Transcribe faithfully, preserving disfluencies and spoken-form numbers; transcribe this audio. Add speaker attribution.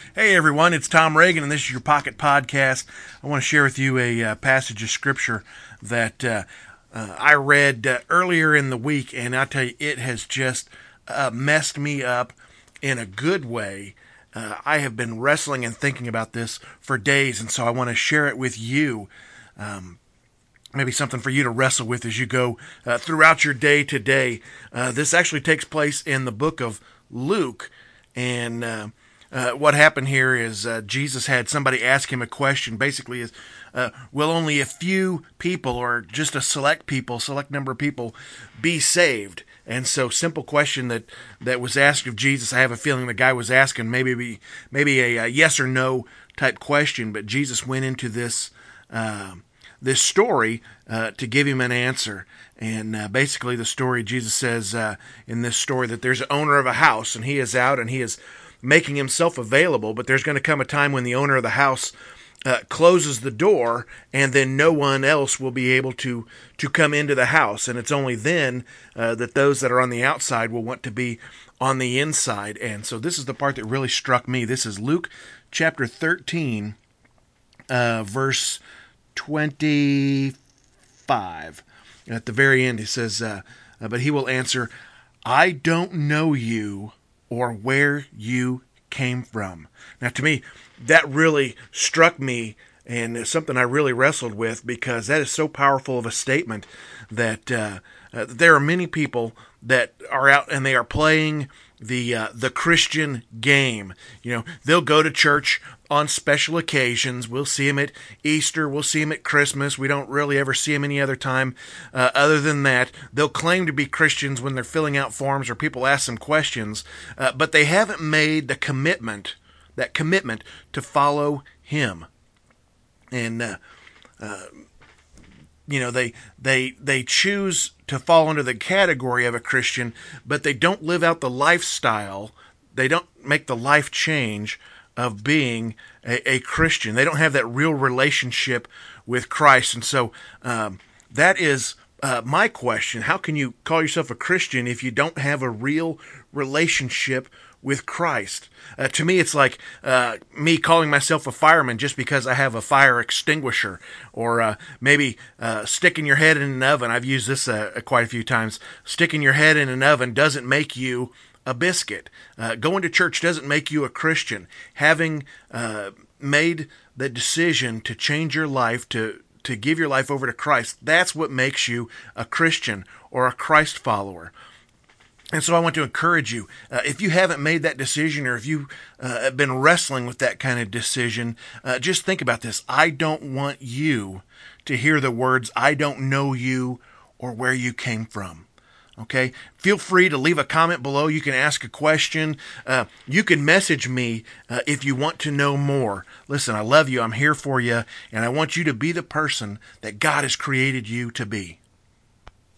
Speaker 1: Hey everyone, it's Tom Reagan, and this is your Pocket Podcast. I want to share with you a uh, passage of Scripture that uh, uh, I read uh, earlier in the week, and I tell you, it has just uh, messed me up in a good way. Uh, I have been wrestling and thinking about this for days, and so I want to share it with you. Um, maybe something for you to wrestle with as you go uh, throughout your day to day. Uh, this actually takes place in the book of Luke, and uh, Uh, what happened here is uh, Jesus had somebody ask him a question. Basically, is uh, will only a few people, or just a select people, select number of people, be saved? And so, simple question that, that was asked of Jesus. I have a feeling the guy was asking maybe be, maybe a, a yes or no type question, but Jesus went into this uh, this story uh, to give him an answer. And uh, basically, the story, Jesus says uh, in this story that there's an owner of a house, and he is out and he is making himself available, but there's going to come a time when the owner of the house uh, closes the door, and then no one else will be able to to come into the house, and it's only then uh, that those that are on the outside will want to be on the inside. And so this is the part that really struck me. This is Luke chapter thirteen, uh, verse twenty-five. At the very end, he says, uh, but he will answer, "I don't know you, or where you came from." Now, to me, that really struck me, and it's something I really wrestled with, because that is so powerful of a statement that uh, uh, there are many people that are out and they are playing the uh, the Christian game. You know, they'll go to church on special occasions. We'll see them at Easter. We'll see them at Christmas. We don't really ever see them any other time. Uh, other than that, they'll claim to be Christians when they're filling out forms or people ask them questions, uh, but they haven't made the commitment, that commitment to follow Him. And uh, uh, you know, they they they choose to fall under the category of a Christian, but they don't live out the lifestyle. They don't make the life change of being a, a Christian. They don't have that real relationship with Christ. And so um, that is uh, my question. How can you call yourself a Christian if you don't have a real relationship with Christ? Uh, to me, it's like uh, me calling myself a fireman just because I have a fire extinguisher, or uh, maybe uh, sticking your head in an oven. I've used this uh, quite a few times. Sticking your head in an oven doesn't make you a biscuit. Uh, going to church doesn't make you a Christian. Having uh, made the decision to change your life, to to give your life over to Christ, that's what makes you a Christian or a Christ follower. And so I want to encourage you, uh, if you haven't made that decision, or if you uh, have been wrestling with that kind of decision, uh, just think about this. I don't want you to hear the words, "I don't know you," or "where you came from." Okay? Feel free to leave a comment below. You can ask a question. Uh, you can message me uh, if you want to know more. Listen, I love you. I'm here for you. And I want you to be the person that God has created you to be.